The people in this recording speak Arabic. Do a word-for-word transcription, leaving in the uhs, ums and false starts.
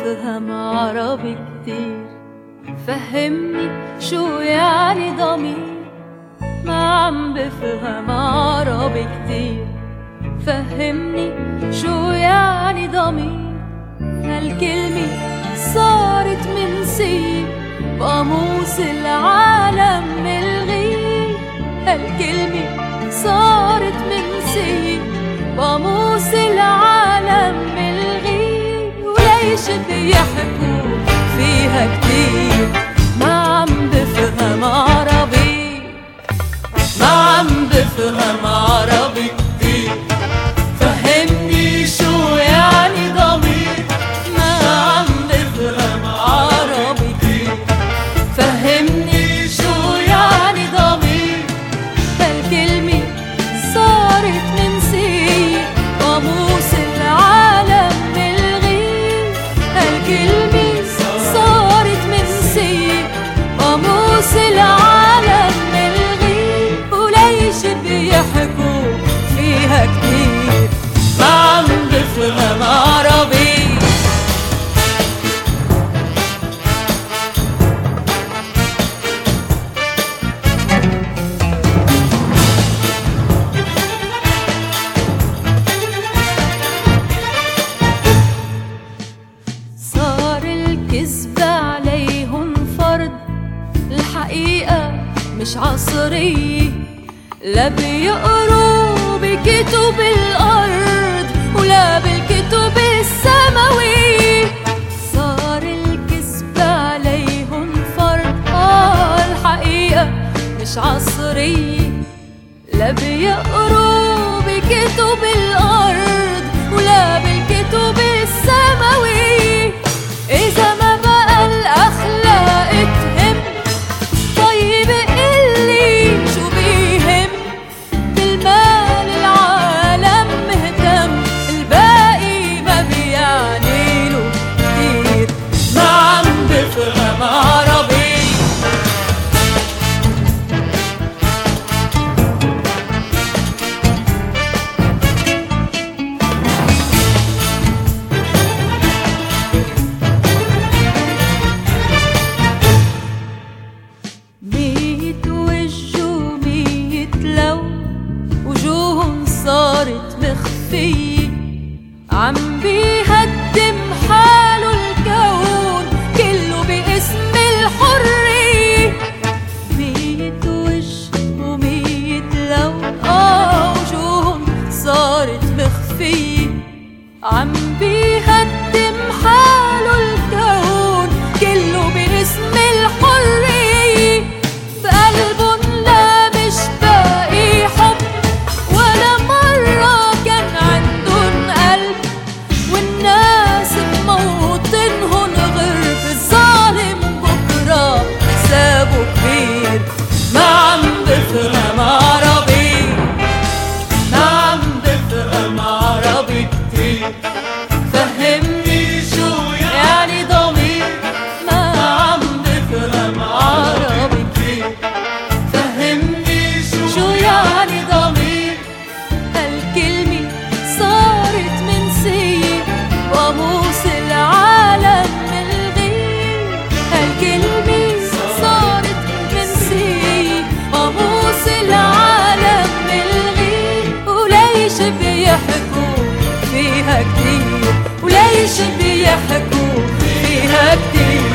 بفهم عربي كتير. فهمني شو يعني ضمير، ما عم بفهم عربي كتير. فهمني شو يعني ضمير، هالكلمة صارت منسية بقاموس العالم ملغية. هالكلمة صارت منسية بقاموس العالم ملغية. وليش بيحكوا فيها كتير، ما عم بفهم عربي، ما عم بفهم عربي كتير. فهمني شو يعني ضمير، ما عم بفهم عربي كتير. فهمني شو يعني ضمير، هالكلمة صارت منسية قاموس العالم ملغية. هالكلمة صارت منسية قاموس العالم ملغية. وليش بيحكوا فيها كتير، ما عم بفهم عربي. صار الكذب عليهم فرض، الحقيقة مش عصرية. لا بيقروا بكتب الأرض ولا بالكتب السماوية. صار الكذب عليهم فرض، آه الحقيقة مش عصرية. لا بيقروا بكتب الأرض ولا بالكتب السماوية. إذا ما بقى الأخلاق تهم، طيب قلي شو بيهم. بالمال العالم مهتم، الباقي ما بيعنيله كتير. ما عم بفهم عربي، ميت وجه وميت لون، وجوههم صارت مخفية. عم بيهدم حاله الكون كله باسم الحرية. ميت وجه وميت لون، آه وجوههم صارت مخفية. عم بيهدم حاله الكون كله باسم الحرية. بقلبن لا مش باقي حب، ولا مرة كان عندن قلب. والناس بموطنهن غرب، الظالم بكرة حسابه كبير. ما عم بفهم عربي، ما عم بفهم عربي كتير. فهمني شو يعني ضمير، ما عم بفهم عربي كتير. فهمني شو يعني ضمير، هالكلمة صارت منسية قاموس العالم ملغية. هالكلمة صارت منسية قاموس العالم ملغية. وليش بيحكوا فيها كتير، وليش بيحكوا فيها كتير.